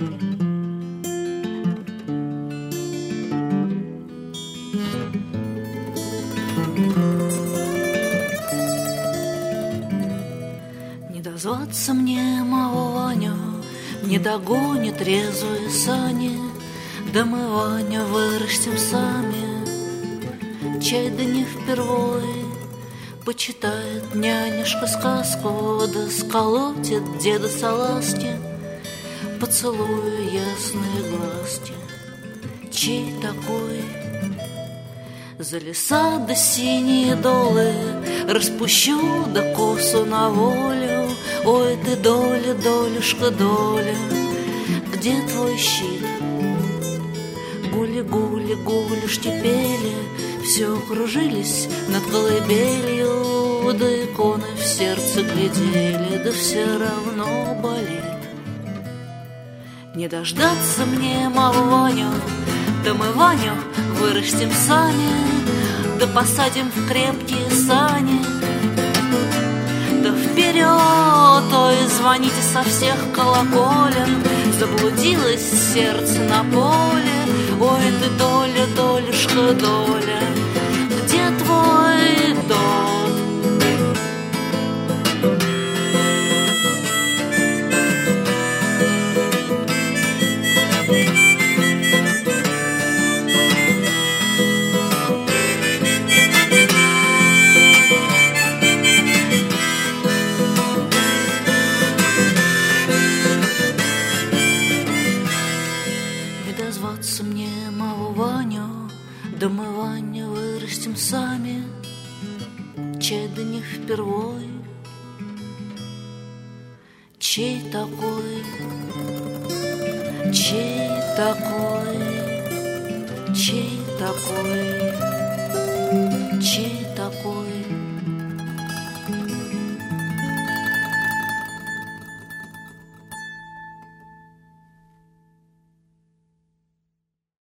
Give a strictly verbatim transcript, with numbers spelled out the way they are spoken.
Не дозваться мне моего Ваню, не догонит резвые сани, да мы Ваню вырастим сами. Чай да не впервой почитает нянюшка сказку, да сколотит деда салазки, поцелую ясные глазки. Чей такой? За леса да синие долы распущу да косу на волю. Ой ты, доля, долюшка, доля, где твой щит? Гули-гули, гулюшки пели, все кружились над колыбелью, да иконы в сердце глядели, да все равно болит. Не дождаться мне моего Ваню, да мы Ваню вырастим сами, да посадим в крепкие сани. Да вперед, ой, звоните со всех колоколен, заблудилось сердце на поле. Ой ты, доля, долюшка, доля, где твой дом? Дозваться мне моего Ваню, да мы Ваню вырастим сами. Чай да не впервой. Чей такой? Чей такой? Чей такой?